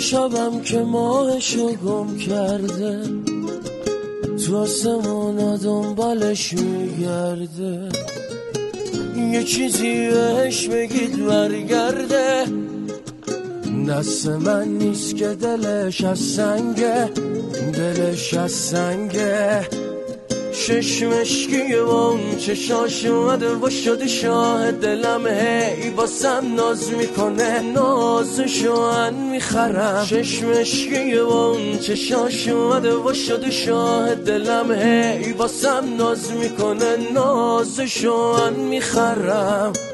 شبم که ماهشو گم کرده، تو آسمونا دنبالش میگرده. یه چیزی بهش بگید برگرده، دست من نیست که دلش از سنگه، دلش از سنگه. شش مشکیه و اون چشاش اومده و شده شاهد دلم، هی واسم ناز میکنه، نازشو من میخرم. شش مشکیه و اون چشاش اومده و شده شاهد دلم، هی واسم ناز میکنه، نازشو من میخرم.